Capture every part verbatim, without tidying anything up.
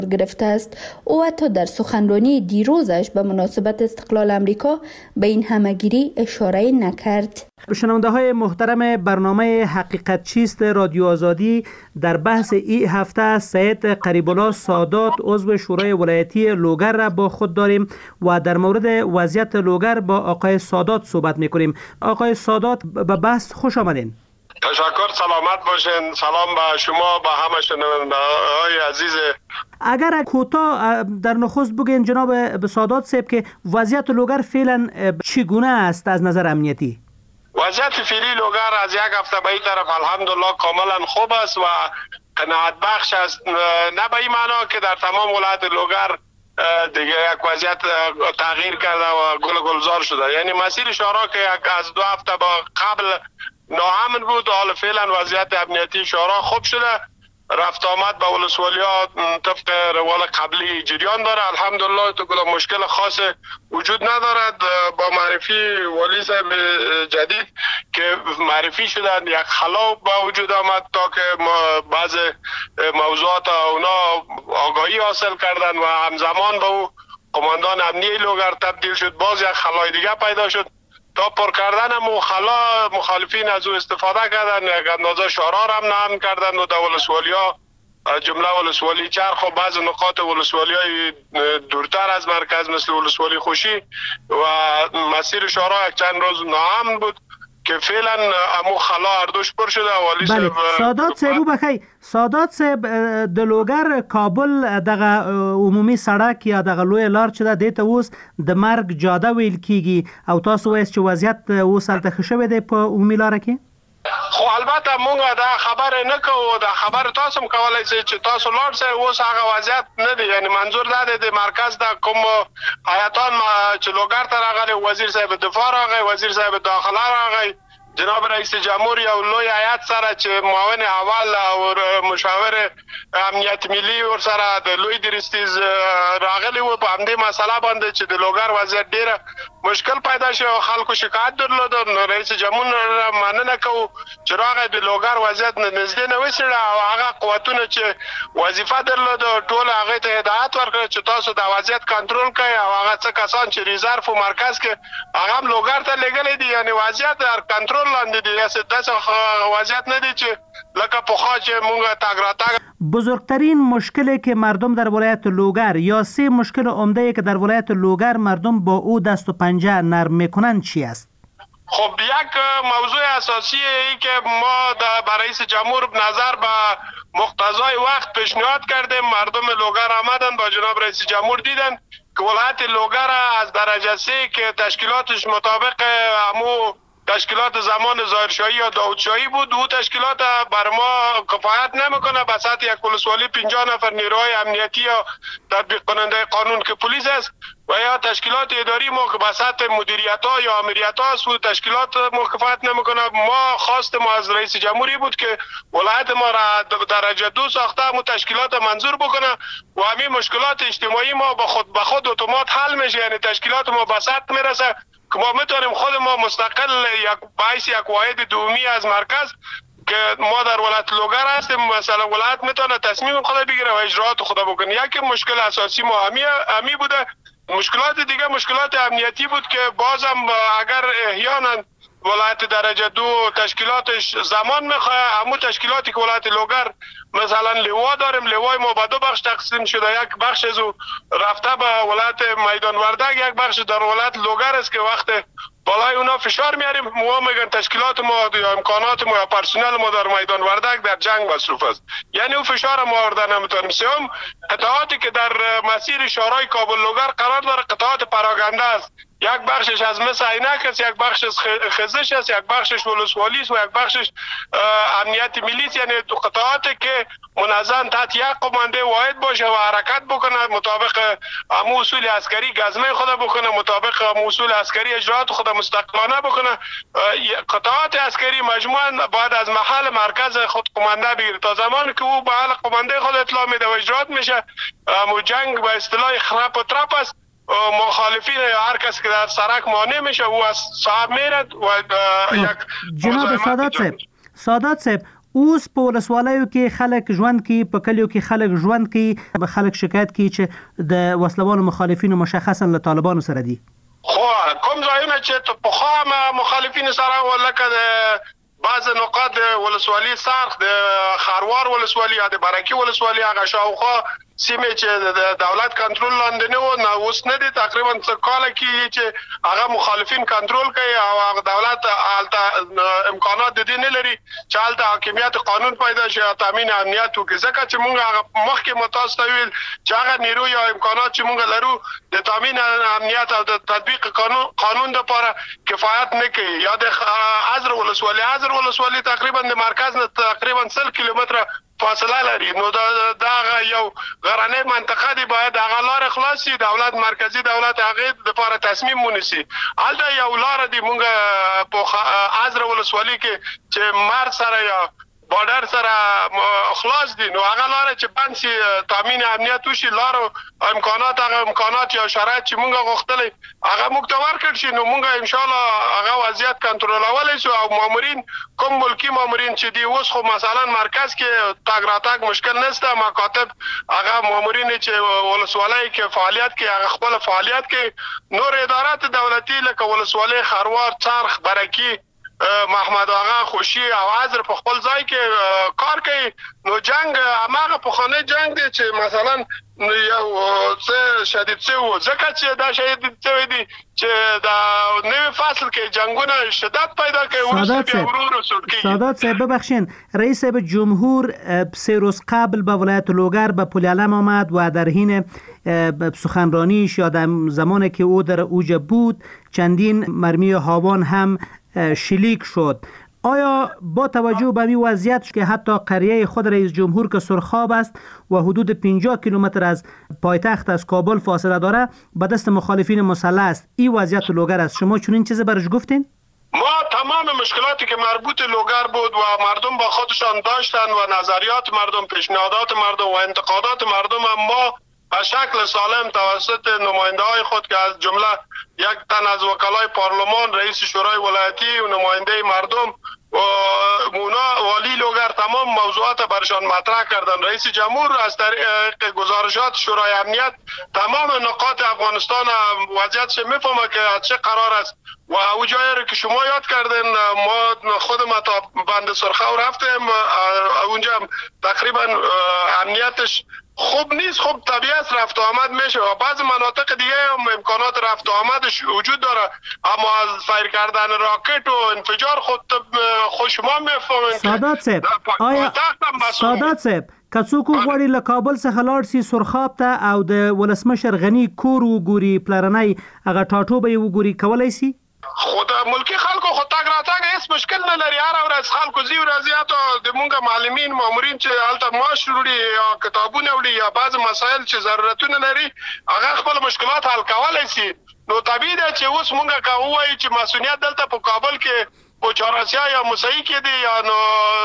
گرفته است. او حتی در سخنرانی دیروزش به مناسبت استقلال امریکا به این همگیری اشاره نکرد. شنونده های محترم برنامه حقیقت چیست رادیو آزادی، در بحث این هفته سید قریب الله سادات عضو شورای ولایتی لوگر را با خود داریم و در مورد وضعیت لوگر با آقای سادات صحبت میکنیم. آقای سادات به بحث خوش آمدین. تشکر، سلامت باشین. سلام به شما، به همه شنونده های عزیز. اگر کوتاه در نخست بگین جناب سادات صاحب که وضعیت لوگر فعلا چگونه است از نظر امنیتی؟ وضعیت فعلی لوگر از یک هفته به این طرف الحمدلله کاملا خوب است و قناعت بخش است. نه به این معنا که در تمام ولایت لوگر دیگه یک وضعیت تغییر کرده و گل گلزار شده، یعنی مسیر شورا که از دو هفته با قبل ناامن بود، حال فعلا وضعیت امنیتی شورا خوب شده. رفت آمد به ولسوالی‌ها طبق روال قبلی جریان داره الحمدلله، تو کلا مشکل خاص وجود ندارد. با معرفی ولی صاحب جدید که معرفی شدن یک خلا با وجود آمد تا که بعض موضوعات اونا آگاهی حاصل کردن و همزمان با او قماندان امنیه لوگر تبدیل شد، باز یک خلای دیگه پیدا شد. تا پر کردن مخلا مخالفین از او استفاده کردن، یک اندازه شورا هم نام کردن و در ولسوالی ها جمله ولسوالی چرخ و بعض نقاط ولسوالی های دورتر از مرکز مثل ولسوالی خوشی و مسیر شورا یک چند روز ناامن بود که فعلا امو خلا اردوش پر شده. ولی بله. سادات صاحب بخی سادات صاحب دلوگر کابل دغه عمومي سړک یا دغه لوی لار چې د دې ته اوس د مرګ جاده ویل کیږي او تاسو وایي چې وضعیت اوس هلته ښه شوی دی په عمومي لاره کې؟ خو البته مونږ دا خبر نه کوو، دا خبر تاسو هم کولای شئ چې تاسو لاړ شئ. اوس هغه وضعیت نه دی، یعنی منظور دا دی د مرکز د کوم هیاتان چې لوګر ته راغلي، وزیر صاحب دفاع راغی، وزیر صاحب داخله راغی، جناب رئیس جمهور یو لوی هیات سره چې معاون اول او مشاور امنیت ملی ور سره د لوی درستیز راغلی و په همدې مسله باندې چې د لوګر وضعیت ډیره مشکل پیدا شو، خلکو شکایت درلود. رئیس جمهور مننه کوو چې راغی د لوګر وضعیت نږدې نه وسیړه او هغه قوتونه چې وظیفه درلود ټول هغه ته هدایت ورکړ چې تاسو د وضعیت کنټرول کړئ او هغه څه کسان چې ریزرو په مرکز کې هغه هم لوګر ته لګلې دي، یعنی وضعیت در کنټرول لاندې دي. داسې وضعیت نه دی چې لکه پخوا چې مونږ تاګ راتاګ. بزرگترین مشکلی که مردم در ولایت لوگر یا سه مشکل عمده که در ولایت لوگر مردم با او دست و پنجه نرم میکنن چی است؟ خب یک موضوع اساسی ای که ما در رئیس جمهور نظر به مقتضای وقت پیشنهاد کردیم، مردم لوگر آمدن با جناب رئیس جمهور دیدن که ولایت لوگر از درجه سه که تشکیلاتش مطابق همو تشکیلات زمان ظاهرشاهی یا داودشاهی بود، او تشکیلات بر ما کفایت نمیکنه. به سطح یک ولسوالی پنجاه نفر نیروهای امنیتی یا تطبیق کننده قانون که پلیس است و یا تشکیلات اداری ما که به سطح مدیریت ها یا امریت ها است، تشکیلات ما کفایت نمیکنه. ما خواست ما از رئیس جمهوری بود که ولایت ما را درجه دو ساخته همون تشکیلات منظور بکنه و همین مشکلات اجتماعی ما با خود به خود اتومات حل میشه، یعنی تشکیلات ما به سطح میرسه که ما میتونیم خود ما مستقل یک باعث یک واحد دومی از مرکز که ما در ولایت لوگر هستیم، مثلا ولایت میتونه تصمیم خود بگیره و اجرات خود بکنه. یک مشکل اساسی ما همی همی بوده. مشکلات دیگه مشکلات امنیتی بود که بازم اگر احیانا ولایت درجه دو تشکیلاتش زمان میخواه، همون تشکیلاتی که ولایت لوگر مثلا لوا داریم، لوای ما به دو بخش تقسیم شده، یک بخش از او رفته به ولایت میدان وردک، یک بخش در ولایت لوگر است که وقت بالای اونا فشار میاریم ما میگن تشکیلات ما یا امکانات ما یا پرسنل ما در میدان وردک در جنگ مصروف است، یعنی اون فشار ما آوردن نمیتونیم. سوم قطعاتی که در مسیر شورای کابل لوگر قرار داره قطعات پراگنده است، یک بخشش از مس عینک است، یک بخشش خزش است، یک بخشش ولسوالی است و یک بخشش امنیت ملی است، یعنی تو قطعاتی که منظم تحت یک قمانده واحد باشه و حرکت بکنه، مطابق امو اصول عسکری گزمه خود بکنه، مطابق امو اصول عسکری اجرات خود مستقلانه بکنه. قطعات عسکری مجموعاً باید از محل مرکز خود قمانده بگیره تا زمانی که او به محل قمانده خود اطلاع میده و اجرات میشه. امو جنگ به اصطلاح خراب و ترپ است، مخالفین یا هر کسی که در سرک مانع میشه او از صاحب میرد و یک جناب سادات صاحب سادات صاحب اوس په ولسوالیو کې خلک ژوند کوي، په کلیو کې خلک ژوند کوي، خلک شکایت کوي چې د وسلوالو مخالفینو مشخصا له طالبانو سره دي. خو کوم ځایونه چې په خامه مخالفین سره ولکه د بعض نقاط ولسوالی سرخ د خروار ولسوالی یا د برکی ولسوالی هغه شاوخوا سیمه چې د دولت کنټرول لاندې نه و، نه اوس نه دي، تقریبا څه کال کې چې هغه مخالفین کنټرول کوي او هغه دولت الته امکانات د دې نه لري چې الته حاکمیت قانون پیدا شي او تامین امنیت وکړي. ځکه چې موږ هغه مخکې متاسف ویل چې هغه نیرو یا امکانات چې موږ لرو د تامین امنیت او د تطبیق قانون قانون لپاره کفایت نه کوي. یا د حضر ولسوالی حضر ولسوالی تقریبا د مرکز نه تقریبا سل کیلومتره فاصله لري، نو دا دا یو غرنۍ منطقه دی، باید هغه لار خلاص شي، دولت مرکزی دولت هغه لپاره تصمیم ونیسي. البته یو لار دی مونږ په حضر ولسوالی کې چې مر سره یا بارډر سره خلاص دي، نو هغه لار چې بند شي تامین امنیت وشي، لار امکانات هغه امکانات یا شرایط چې مونږ غوښتلې هغه موږ ته ورکړ شي، نو مونږ ان شاء الله هغه وضعیت کنټرولولای شو. او مامورین کوم ملکی مامورین چې دی اوس خو مثلا مرکز کې تاګ راتګ مشکل نشته، مکاتب هغه مامورین چې ولسوالۍ کې فعالیت کوي هغه خپل فعالیت کوي. نور ادارات دولتي لکه ولسوالۍ خروار، چرخ، برکی، محمد آغا، خوشی او حضر په خپل ځای کې کار کوي. نو جنگ هغه په خانه جنگ دی چې مثلا یو څه شدید څه و، ځکه چې دا شدید څه دی چې دا نوې فصل کې جنگونه شدت پیدا کوي. سادات صاحب سادات صاحب ببخشین، رئیس جمهور سه روز قبل به ولایت لوگر به پلیالم آمد و در حین سخنرانیش یا در زمانی که او در اوج بود چندین مرمی هاوان هم شلیک شد. آیا با توجه به این وضعیت که حتی قریه خود رئیس جمهور که سرخاب است و حدود پنجاه کیلومتر از پایتخت از کابل فاصله داره به دست مخالفین مسلح است، این وضعیت لوگر است، شما چنین چیزی برش گفتین؟ ما تمام مشکلاتی که مربوط لوگر بود و مردم با خودشان داشتن و نظریات مردم، پیشنهادات مردم و انتقادات مردم هم ما به شکل سالم توسط نماینده های خود که از جمله یک تن از وکلای پارلمان، رئیس شورای ولایتی و نماینده مردم و مونا والی لوگر تمام موضوعات برشان مطرح کردن. رئیس جمهور از طریق گزارشات شورای امنیت تمام نقاط افغانستان وضعیتش میفهمه که چه قرار است و او جایی رو که شما یاد کردین ما خود ما تا بند سرخو رفتیم، اونجا تقریبا امنیتش خوب نیست، خوب طبیعت رفت و آمد میشه و بعض مناطق دیگه هم امکانات رفت و آمدش وجود داره، اما از فایر کردن راکت و انفجار خود خود شما میفهمین. سادات صاحب آیا سادات صاحب کڅوکو غواړي له کابل څخه لاړ سي سرخاب ته او د ولسمشر غنی کور وګوري، پلرنۍ هغه ټاټوبه یې وګوري، کولی سي؟ خود ملکی خلکو خو تاګ راتګ هیڅ مشکل نه لري. هر ورځ خلکو زی ورځي ته د مونږه معلمین مامورین چې هلته معاش وړي یا کتابونه وړي یا بعض مسایل چې ضرورتونه لري هغه خپل مشکلات حل کولای شي. نو طبیعي ده چې اوس مونږه کا وایي چې مسؤلیت دلته په کابل کې په چهارسیا یا موسعی کې دی، یا نو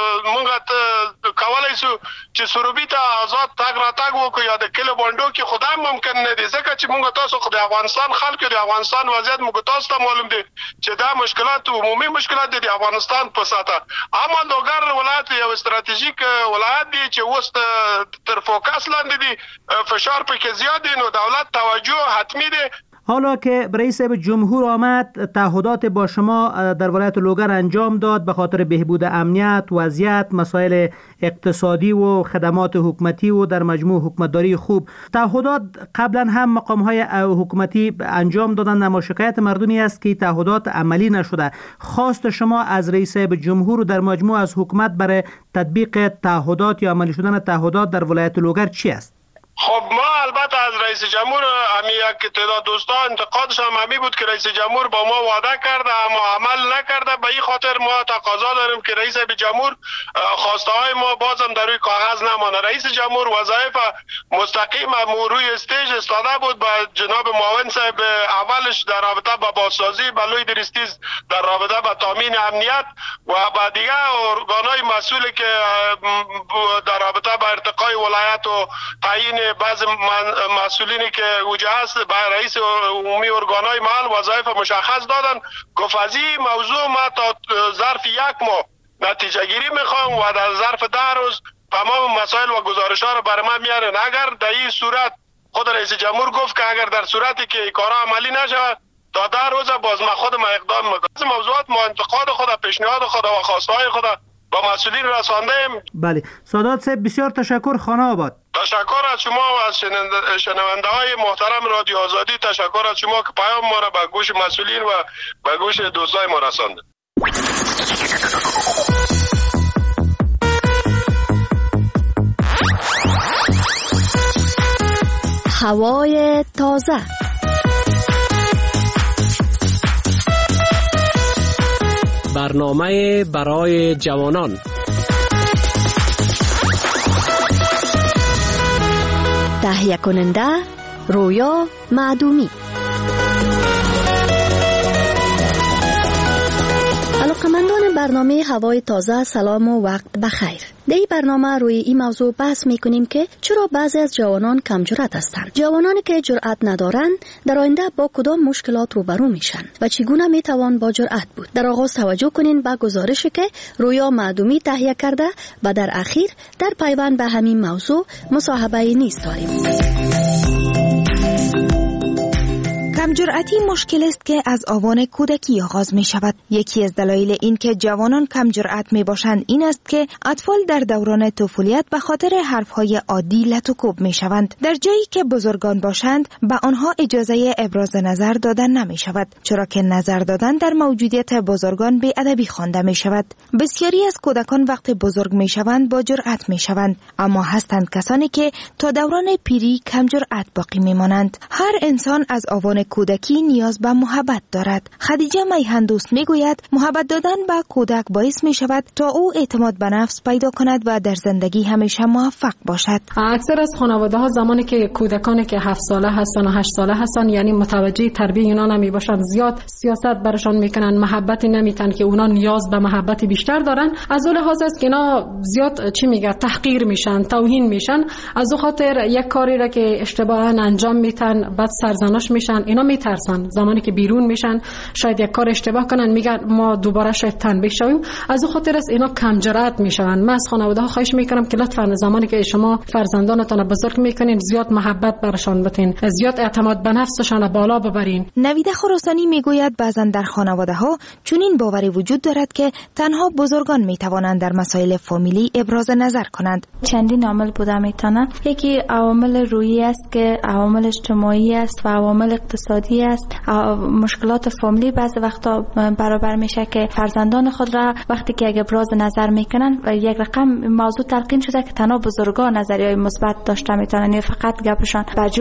مونږه کولای شو چې سروبي ته آزاد تاګ راتګ وکړو یا د کلو بانډو کې خدای ممکن نه دی، ځکه چې مونږ تاسو خو د افغانستان خلکو د افغانستان وضعیت مونږ تاسو ته معلوم دی چې دا مشکلات عمومي مشکلات دي د افغانستان په ساته. اما لوګر ولایت یو استراتیژیک ولایت دی چې اوس تر فوکس لاندې دی، فشار پکې زیات دی، نو دولت توجه حتمی دی. حالا که رئیس جمهور آمد تعهدات با شما در ولایت لوگر انجام داد به خاطر بهبود امنیت، وضعیت، مسائل اقتصادی و خدمات حکومتی و در مجموع حکومتداری خوب، تعهدات قبلا هم مقام‌های حکومتی انجام دادن، اما شکایت مردمی است که تعهدات عملی نشده. خواست شما از رئیس جمهور و در مجموع از حکومت برای تطبیق تعهدات یا عملی شدن تعهدات در ولایت لوگر چی است؟ خب ما البته از رئیس جمهور همی یک تعداد دوستان انتقادش هم همی بود که رئیس جمهور با ما وعده کرده اما عمل نکرده. به این خاطر ما تقاضا داریم که رئیس جمهور خواسته های ما بازم در روی کاغذ نمانه. رئیس جمهور وظایف مستقیم روی استیج استاده بود با جناب معاون صاحب اولش در رابطه با بازسازی، بلوی درستیز در رابطه با تامین امنیت و با دیگر ارگانهای مسئولی که در رابطه با ارتقای ولایت و تعیین بعض مسئولینی که اوجه هست به رئیس عمومی ارگانهای محل وظایف مشخص دادن. گفت از این موضوع ما تا ظرف یک ماه نتیجه گیری میخوام و در ظرف ده روز تمام مسائل و گزارش ها رو برای من میارن. اگر در این صورت خود رئیس جمهور گفت که اگر در صورتی که کارا عملی نشود تا ده روز باز ما خود ما اقدام میکنیم. موضوعات ما انتقاد خود، پیشنهاد خود و خواسته های خود با مسئولین رسانده ایم. بله سادات صاحب بسیار تشکر. خانه آباد. تشکر از شما و از شنونده های محترم رادیو آزادی. تشکر از شما که پیام ما را به گوش مسئولین و به گوش دوستای ما رسانده. هوای تازه. برنامه برای جوانان. تهیه کننده رویا معدومی. علاقمندان برنامه هوای تازه سلام و وقت بخیر. در این برنامه روی این موضوع بحث میکنیم که چرا بعضی از جوانان کم جرأت هستند. جوانانی که جرأت ندارند در آینده با کدام مشکلات روبرو میشن و چگونه میتوان با جرأت بود. در آغاز توجه کنین به گزارشی که رویا معدومی تهیه کرده و در اخیر در پیوند به همین موضوع مصاحبه نیز داریم. کم جرأتی مشکل است که از آوان کودکی آغاز می شود. یکی از دلایل این که جوانان کم جرأت می باشند این است که اطفال در دوران طفولیت به خاطر حرفهای عادی لط و کوب می شوند. در جایی که بزرگان باشند به آنها اجازه ابراز نظر دادن نمی شود، چرا که نظر دادن در موجودیت بزرگان بی ادبی خوانده می شود. بسیاری از کودکان وقت بزرگ می شوند با جرأت می شوند، اما هستند کسانی که تا دوران پیری کم جرأت باقی می مانند. هر انسان از آوان کودکی نیاز به محبت دارد. خدیجه میهندوست میگوید محبت دادن به کودک باعث می شود تا او اعتماد به نفس پیدا کند و در زندگی همیشه موفق باشد. اکثر از خانواده ها زمانی که کودکانی که هفت ساله هستن و هشت ساله هستن یعنی متوجه تربیت اونا نمی باشند، زیاد سیاست برشان میکنن، محبتی نمیتن که اونا نیاز به محبت بیشتر دارن. از اون لحاظ است که اینا زیاد چی میگه تحقیر میشن، توهین میشن. از اون خاطر یک کاری را که اشتباها انجام میتن بعد سرزنش میشن. اینا میترسن زمانی که بیرون میشن شاید یک کار اشتباه کنن میگن ما دوباره شاید تنبیه شویم. از اون خاطر است اینا کم جرأت میشن. من از خانواده ها خواهش میکنم که لطفا زمانی که شما فرزندانتون بزرگ میکنین زیاد محبت برشان بتین، زیاد اعتماد به نفسشان بالا ببرین. نویده خراسانی میگوید بعضا در خانواده ها چنین باوری وجود دارد که تنها بزرگان میتوانند در مسائل فامیلی ابراز نظر کنند. چندین عامل بوده میتونن. یکی عوامل روحی است که عوامل اجتماعی است و عوامل اقتصادی است. مشکلات فامیلی بعضی وقتا برابر میشه که فرزندان خود را وقتی که اگه ابراز نظر میکنن و یک رقم موضوع تلقین شده که تنها بزرگان نظریه مثبت داشته میتونن، فقط گپشان بر